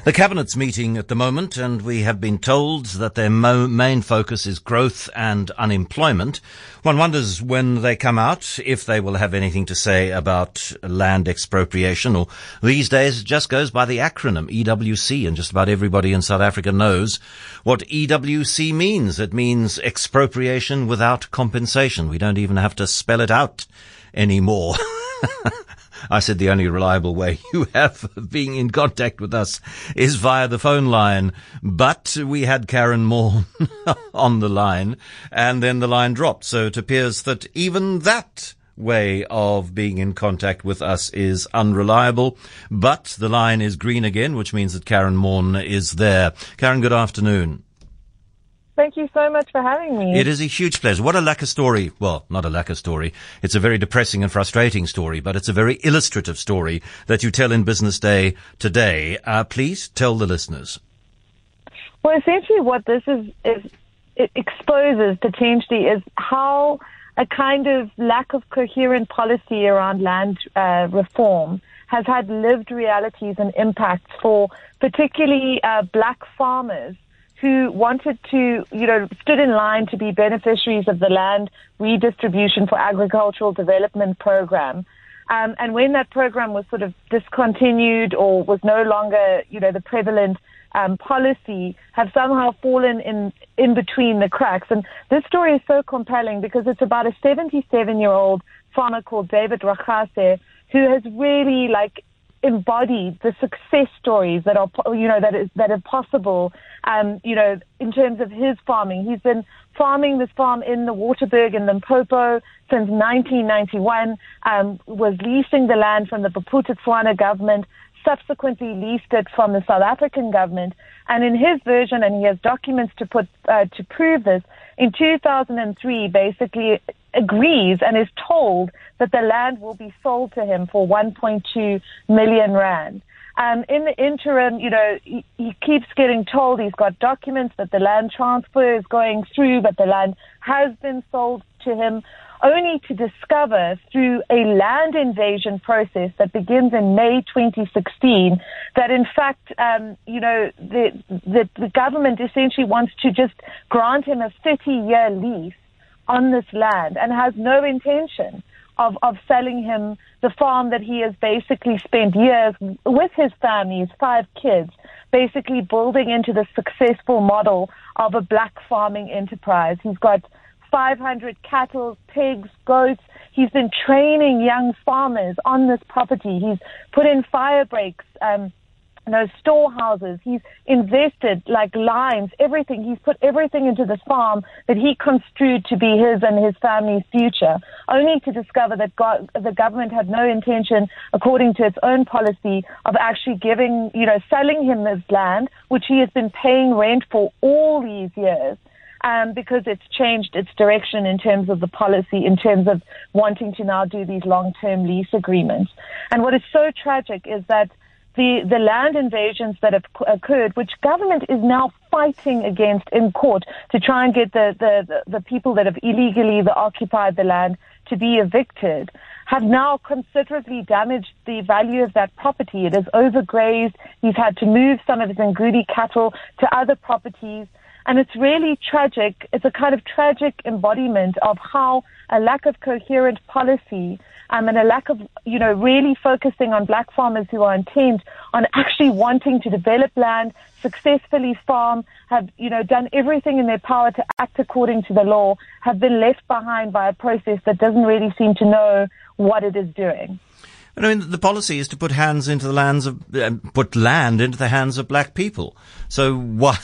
The Cabinet's meeting at the moment, and we have been told that their main focus is growth and unemployment. One wonders when they come out if they will have anything to say about land expropriation, or these days it just goes by the acronym EWC, and just about everybody in South Africa knows what EWC means. It means expropriation without compensation. We don't even have to spell it out anymore. I said the only reliable way you have of being in contact with us is via the phone line. But we had Karen Moore on the line, and then the line dropped. So it appears that even that way of being in contact with us is unreliable. But the line is green again, which means that Karen Moore is there. Karen, good afternoon. Thank you so much for having me. It is a huge pleasure. What a lacquer story. Well, not a lacquer story. It's a very depressing and frustrating story, but it's a very illustrative story that you tell in Business Day today. Please tell the listeners. Well, essentially what this is it exposes potentially is how a kind of lack of coherent policy around land reform has had lived realities and impacts for particularly black farmers who wanted to, stood in line to be beneficiaries of the land redistribution for agricultural development program. And when that program was sort of discontinued or was no longer, the prevalent policy, have somehow fallen in between the cracks. And this story is so compelling because it's about a 77-year-old farmer called David Rachase who has really embodied the success stories that are, that are possible, in terms of his farming. He's been farming this farm in the Waterberg in Limpopo since 1991, was leasing the land from the Bophuthatswana government, subsequently leased it from the South African government. And in his version, and he has documents to prove this, in 2003 basically agrees and is told that the land will be sold to him for 1.2 million rand. In the interim, he keeps getting told he's got documents that the land transfer is going through, but the land has been sold to him, only to discover through a land invasion process that begins in May 2016 that in fact, the government essentially wants to just grant him a 30-year lease on this land and has no intention of selling him the farm that he has basically spent years with his family, his 5 kids, basically building into the successful model of a black farming enterprise. He's got 500 cattle, pigs, goats. He's been training young farmers on this property. He's put in fire breaks, storehouses. He's invested lines, everything. He's put everything into this farm that he construed to be his and his family's future, only to discover that the government had no intention, according to its own policy, of actually selling him this land, which he has been paying rent for all these years. Because it's changed its direction in terms of the policy, in terms of wanting to now do these long-term lease agreements. And what is so tragic is that the land invasions that have occurred, which government is now fighting against in court to try and get the people that have illegally occupied the land to be evicted, have now considerably damaged the value of that property. It is overgrazed. He's had to move some of his Ngudi cattle to other properties. And it's really tragic. It's a kind of tragic embodiment of how a lack of coherent policy and a lack of, really focusing on black farmers who are intent on actually wanting to develop land, successfully farm, have, done everything in their power to act according to the law, have been left behind by a process that doesn't really seem to know what it is doing. I mean, the policy is to put land into the hands of black people. So why?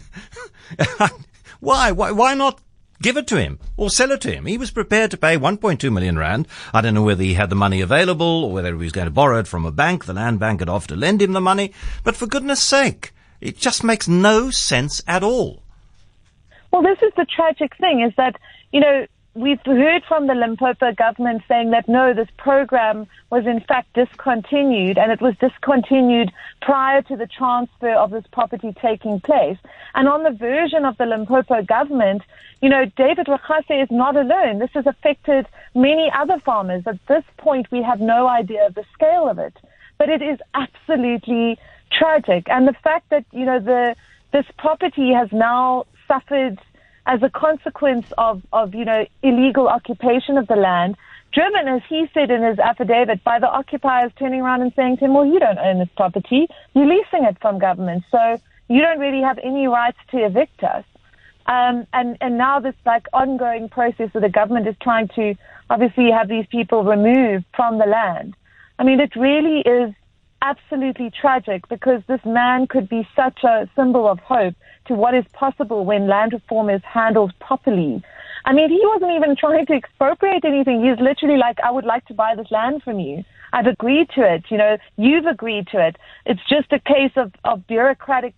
Why not give it to him or sell it to him? He was prepared to pay 1.2 million rand. I don't know whether he had the money available or whether he was going to borrow it from a bank. The land bank had offered to lend him the money. But for goodness sake, it just makes no sense at all. Well, this is the tragic thing, is that, we've heard from the Limpopo government saying that no, this program was in fact discontinued, and it was discontinued prior to the transfer of this property taking place. And on the version of the Limpopo government, David Rachase is not alone. This has affected many other farmers. At this point, we have no idea of the scale of it. But it is absolutely tragic. And the fact that, this property has now suffered as a consequence of illegal occupation of the land, driven, as he said in his affidavit, by the occupiers turning around and saying to him, well, you don't own this property, you're leasing it from government, so you don't really have any rights to evict us. And now this ongoing process where the government is trying to obviously have these people removed from the land. I mean, it really is absolutely tragic, because this man could be such a symbol of hope to what is possible when land reform is handled properly. I mean, he wasn't even trying to expropriate anything. He's literally like, I would like to buy this land from you. I've agreed to it. You've agreed to it. It's just a case of bureaucratic,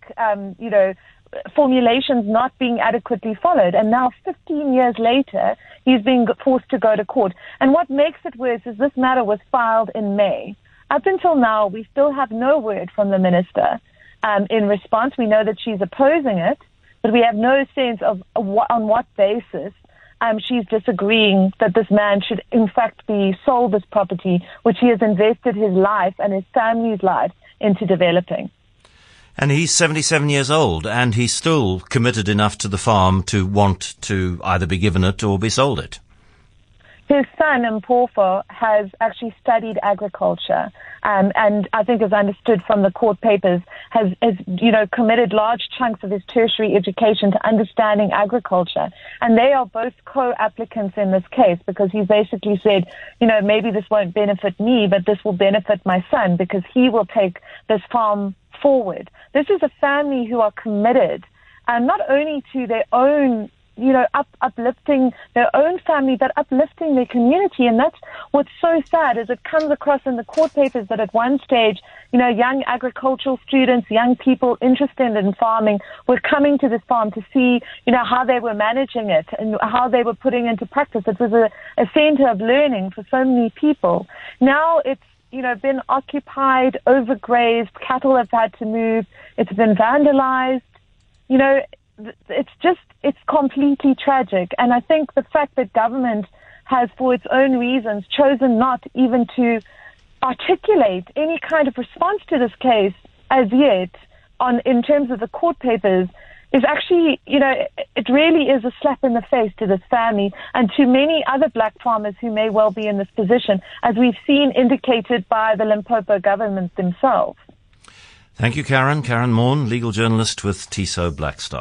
formulations not being adequately followed. And now 15 years later, he's being forced to go to court. And what makes it worse is this matter was filed in May. Up until now, we still have no word from the minister in response. We know that she's opposing it, but we have no sense of on what basis she's disagreeing that this man should, in fact, be sold this property, which he has invested his life and his family's life into developing. And he's 77 years old, and he's still committed enough to the farm to want to either be given it or be sold it. His son, Mpofo, has actually studied agriculture, and I think, as understood from the court papers, has committed large chunks of his tertiary education to understanding agriculture. And they are both co-applicants in this case, because he's basically said, maybe this won't benefit me, but this will benefit my son, because he will take this farm forward. This is a family who are committed, and not only to their own uplifting their own family, but uplifting their community. And that's what's so sad, is it comes across in the court papers that at one stage, young agricultural students, young people interested in farming were coming to this farm to see, how they were managing it and how they were putting into practice. It was a center of learning for so many people. Now it's, been occupied, overgrazed, cattle have had to move, it's been vandalized, it's completely tragic. And I think the fact that government has, for its own reasons, chosen not even to articulate any kind of response to this case as yet in terms of the court papers is actually, it really is a slap in the face to this family and to many other black farmers who may well be in this position, as we've seen indicated by the Limpopo government themselves. Thank you, Karen. Karen Maughan, legal journalist with Tiso Black Star.